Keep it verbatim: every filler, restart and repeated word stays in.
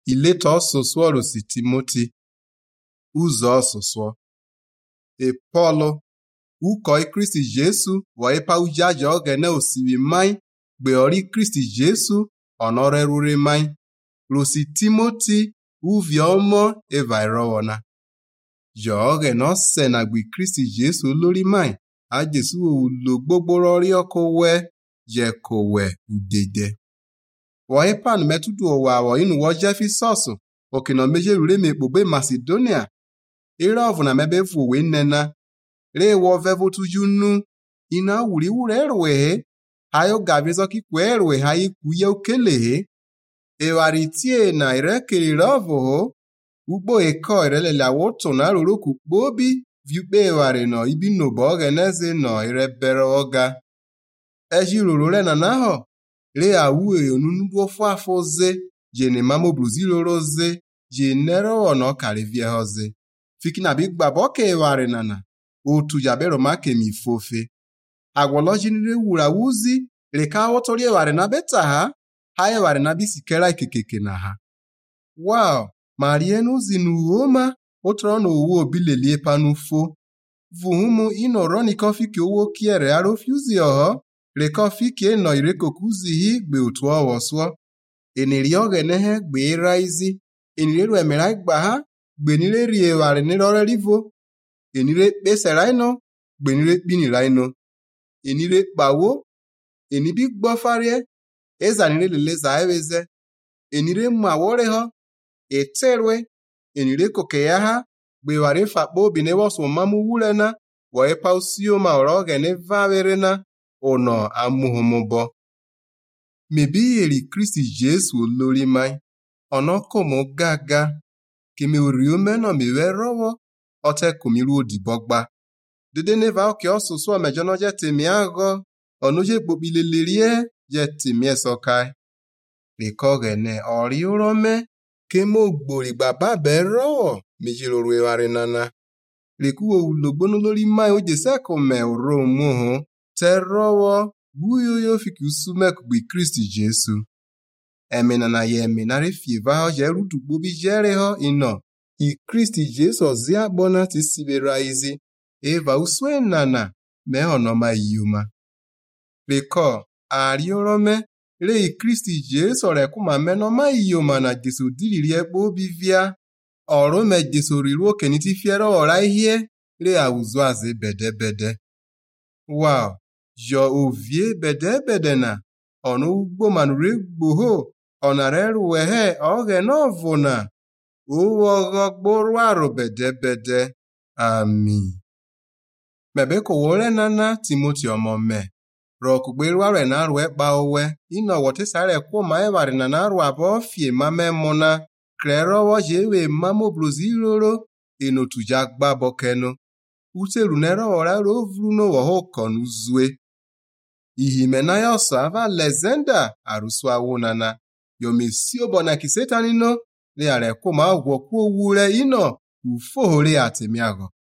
Ileta ọsụsụ ọrụsi Timoti ụzọ ọsụsụ e Pọlụ ukọ Kristi Jesu wọ ipa ujaja ogene osiri mai gbe ori Kristi Jesu ọnọrerure mai rosi Timoti uviomo evairowona jo ogene ose na gbe Kristi Jesu lórí mai a Jesu ulo gbogboro ori ọkọ we je kowe udede wọ ipan metudu owa wọ inu wọ Jefesus okino meje rure mekpogbe Macedonia ire ọvụna mebe vuwe nnena re wo vevotu junu ina wuri wure erwe ayo gavizo ki kwerwe hayi kuye ukele ewaritie na irekiri rovo ugbo eko irelele awoto na ruru kukbobi viukpe ewari no ibi nobo ogeneze no irebere oga eji ruru re na naho re awu eyonunu ofu afoze jene mamo bruzilo roze jenero ono karivie hoze fikina big baboke ewari nana otu jabero make mi fofe agwoloji nire wura wuzi reka wotori ewari na beta ha ha ewari na bisikera ikekeke na ha wow marienu zinu oma otro no owo obilelie panufo vuhumu inoro ni kofi ki owo kiere arofuzi oho reka fiki no irekokuzi hi gbe otu owoso eniri ogene gbe raizi enireru emera igba ha gbe nire ri ewari nire ore rivo enire pese raino gbe nire pini raino enire pawo enibi gbofarie eza nire lele za eweze enire mu awore ho eterwe enire koke ya ha gbe wari fakpo bine woso mamu wulena wo epa usio ma oro ogene vaverena ono amuhomobo mebi eri Kristi Jesu lórí mai ono komo gaga kemi oriome no miwe rowo ote komiru odibogba dede neva oke osusu omejono je temi ago onuje gbobilelerie je temi esokai rekogene ori urome kemo gbori baba be rowo mejiroro eware nana rekuwo ulogbonu lórí mai oje seko me oro muhu te rowo buyoyo fiki usume kugbe Kristi Jesu emenana ye emenare fieva oje rudugbo bi jere ho ino i Kristi Jesu ozi agbona ti siberaizi eva uswe nana me onoma iyuma reko ari orome re i Kristi Jesu rekuma menoma iyuma na Jesu diriri ekpo bivia oro me Jesu riru okeni ti fiero ora ihie re auzo aze bede bede wow jo ovie bede bede na ono ugbo manure gboho onareru wehe oge novuna uwo gogboru aro bede bede ami mebe ko wole nana Timoti omo me roku gberu are na ru epa owe ino wote sare ko ma ewari na na ru abo fie mame mona krero wo jewe mamo broziloro enotu jagba bokeno uteru nero ora ro vruno wo hokonu zue ihimena ya oso ava lezenda arusu awunana yomesi obona kisetanino le are ko ma gwo ku owure ino ufohore atemiago